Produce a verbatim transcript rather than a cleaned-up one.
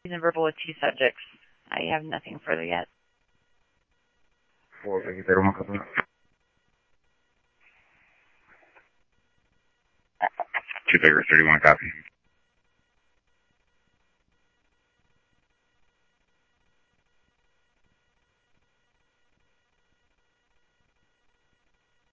and verbal with two subjects. I have nothing further yet. For Baker thirty-one, copy. Two Baker thirty-one, copy.